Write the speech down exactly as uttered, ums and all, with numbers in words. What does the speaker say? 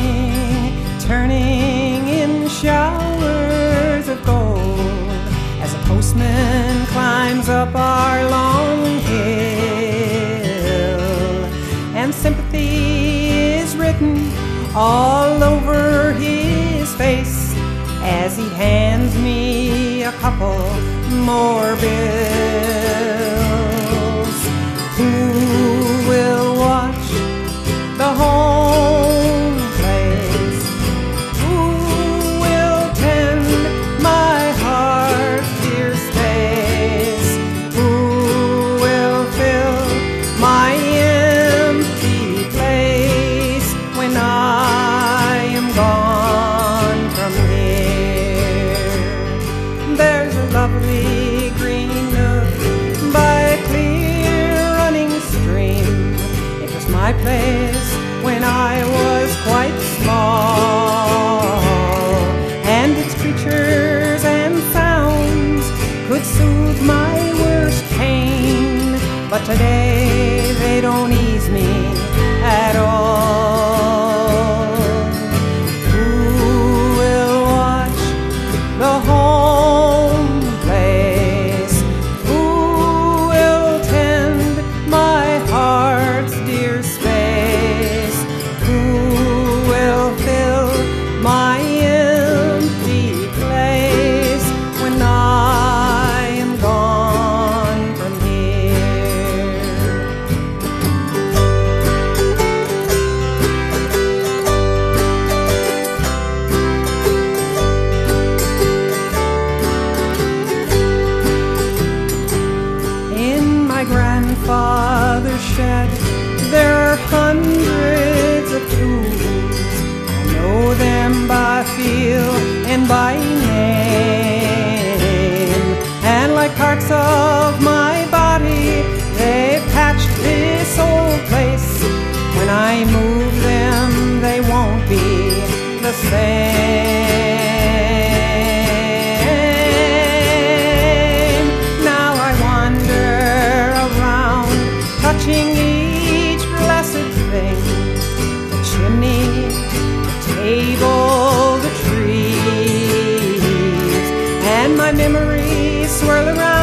morning, turning in showers of gold, as a postman climbs up our long hill, and sympathy is written all over his face as he hands me a couple more bills. Who will watch the home place? Who will tend my heart's dear space? Who will fill my empty place when I am gone from here? There's a lovely green nook by a clear running stream. It was my place when I was quite small, and its creatures and sounds could soothe my worst pain, but today they don't ease me at all. Who will watch the home place? Who will tend my heart's dear space? Who will fill my empty place when I am gone from here? In my grandfather's shed there are hundreds of tools. I know them by feel and by name, and like parts of my body they've patched this old place. When I move them they won't be the same. Now I wander around, touching each blessed thing: the chimney, the table, the trees, and my memories swirl around